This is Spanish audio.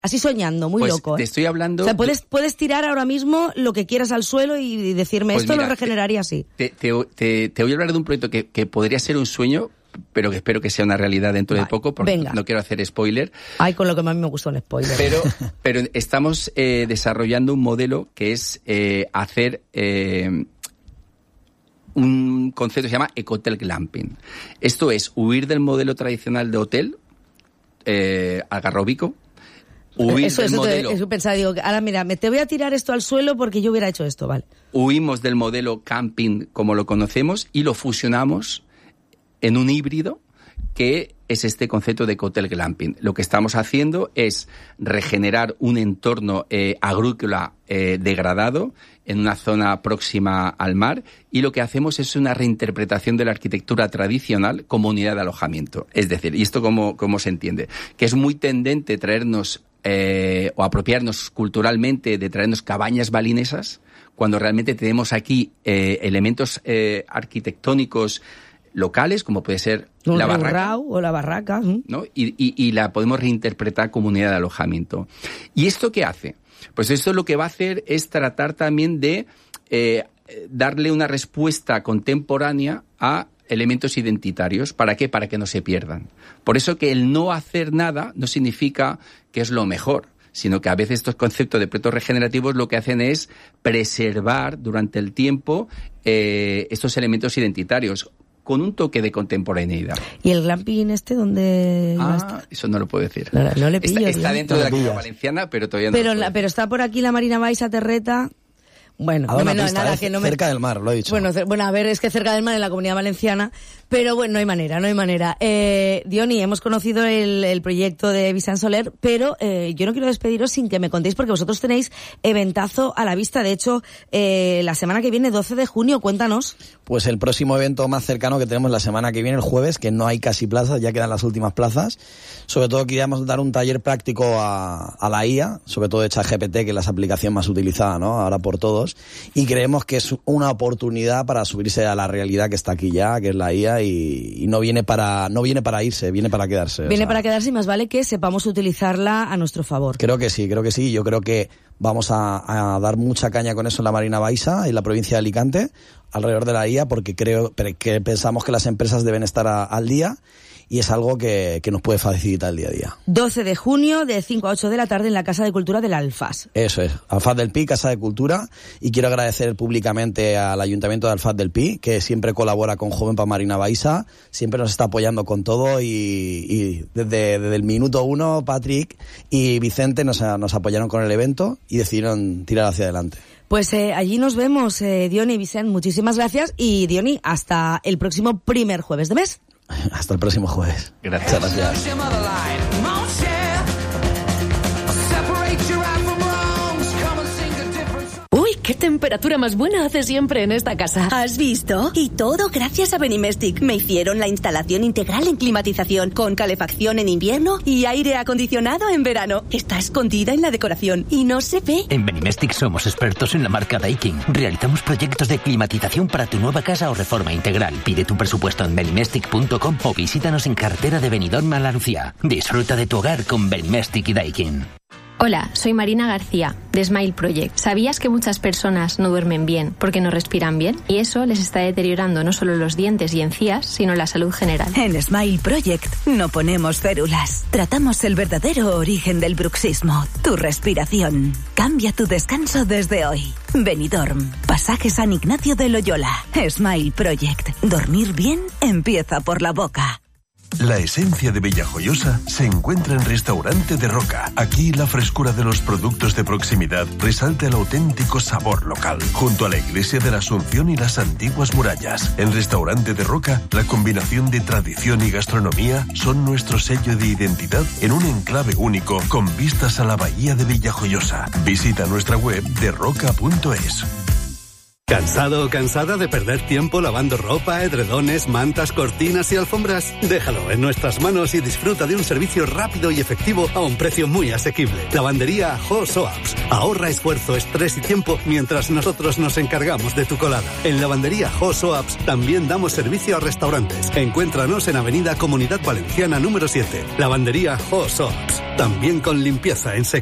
Así soñando, muy pues loco. Te estoy hablando... O sea, puedes tirar ahora mismo lo que quieras al suelo y decirme, pues esto mira, lo regeneraría así. Te voy a hablar de un proyecto que podría ser un sueño, pero que espero que sea una realidad dentro de poco, porque no quiero hacer spoiler. Ay, con lo que más me gustó el spoiler. Pero estamos desarrollando un modelo que es hacer... un concepto que se llama ecohotel glamping. Esto es huir del modelo tradicional de hotel algarrobico. Eso pensaba, digo, ahora mira, te voy a tirar esto al suelo porque yo hubiera hecho esto, vale. Huimos del modelo camping como lo conocemos y lo fusionamos en un híbrido que es este concepto de ecohotel glamping. Lo que estamos haciendo es regenerar un entorno agrícola degradado en una zona próxima al mar, y lo que hacemos es una reinterpretación de la arquitectura tradicional como unidad de alojamiento. Es decir, ¿y esto cómo se entiende? Que es muy tendente traernos o apropiarnos culturalmente de traernos cabañas balinesas, cuando realmente tenemos aquí elementos arquitectónicos locales, como puede ser la barraca o la barraca, ¿no? Y la podemos reinterpretar como unidad de alojamiento. ¿Y esto qué hace? Pues esto lo que va a hacer es tratar también de darle una respuesta contemporánea a elementos identitarios. ¿Para qué? Para que no se pierdan. Por eso que el no hacer nada no significa que es lo mejor, sino que a veces estos conceptos de proyectos regenerativos lo que hacen es preservar durante el tiempo estos elementos identitarios, con un toque de contemporaneidad. ¿Y el glamping dónde está? Eso no lo puedo decir. No le pillo. Está dentro de la Comunidad Valenciana, pero todavía no. Pero está por aquí la Marina Baixa Terreta. Bueno, cerca del mar, lo he dicho. Bueno, a ver, es que cerca del mar en la Comunidad Valenciana, pero bueno, no hay manera. Diony, hemos conocido el proyecto de Vicent Soler, pero yo no quiero despediros sin que me contéis, porque vosotros tenéis eventazo a la vista. De hecho, la semana que viene, 12 de junio, cuéntanos. Pues el próximo evento más cercano que tenemos la semana que viene, el jueves, que no hay casi plazas, ya quedan las últimas plazas. Sobre todo queríamos dar un taller práctico a la IA, sobre todo de ChatGPT, que es la aplicación más utilizada, ¿no? Ahora por todos. Y creemos que es una oportunidad para subirse a la realidad que está aquí ya, que es la IA, y no viene para irse, viene para quedarse. Viene para quedarse, y más vale que sepamos utilizarla a nuestro favor. Creo que sí. Yo creo que vamos a dar mucha caña con eso en la Marina Baixa, en la provincia de Alicante, alrededor de la IA, porque pensamos que las empresas deben estar al día. Y es algo que nos puede facilitar el día a día. 12 de junio, de 5 a 8 de la tarde, en la Casa de Cultura del Alfaz. Eso es, Alfaz del Pi, Casa de Cultura. Y quiero agradecer públicamente al Ayuntamiento de Alfaz del Pi, que siempre colabora con Joven para Marina Baixa, siempre nos está apoyando con todo, y desde el minuto 1, Patrick y Vicente nos apoyaron con el evento y decidieron tirar hacia adelante. Pues allí nos vemos, Diony y Vicent. Muchísimas gracias. Y Diony, hasta el próximo primer jueves de mes. Hasta el próximo jueves. Gracias. Uy, qué temperatura más buena hace siempre en esta casa. ¿Has visto? Y todo gracias a Benimestic. Me hicieron la instalación integral en climatización, con calefacción en invierno y aire acondicionado en verano. Está escondida en la decoración y no se ve. En Benimestic somos expertos en la marca Daikin. Realizamos proyectos de climatización para tu nueva casa o reforma integral. Pide tu presupuesto en benimestic.com o visítanos en carretera de Benidorm a La Lucía. Disfruta de tu hogar con Benimestic y Daikin. Hola, soy Marina García, de Smile Project. ¿Sabías que muchas personas no duermen bien porque no respiran bien? Y eso les está deteriorando no solo los dientes y encías, sino la salud general. En Smile Project no ponemos férulas. Tratamos el verdadero origen del bruxismo, tu respiración. Cambia tu descanso desde hoy. Benidorm, Pasaje San Ignacio de Loyola. Smile Project. Dormir bien empieza por la boca. La esencia de Villajoyosa se encuentra en Restaurante de Roca. Aquí la frescura de los productos de proximidad resalta el auténtico sabor local. Junto a la Iglesia de la Asunción y las antiguas murallas. En Restaurante de Roca, la combinación de tradición y gastronomía son nuestro sello de identidad en un enclave único con vistas a la bahía de Villajoyosa. Visita nuestra web derroca.es. ¿Cansado o cansada de perder tiempo lavando ropa, edredones, mantas, cortinas y alfombras? Déjalo en nuestras manos y disfruta de un servicio rápido y efectivo a un precio muy asequible. Lavandería Hosoaps. Ahorra esfuerzo, estrés y tiempo mientras nosotros nos encargamos de tu colada. En Lavandería Hosoaps también damos servicio a restaurantes. Encuéntranos en Avenida Comunidad Valenciana número 7. Lavandería Hosoaps. También con limpieza en seco.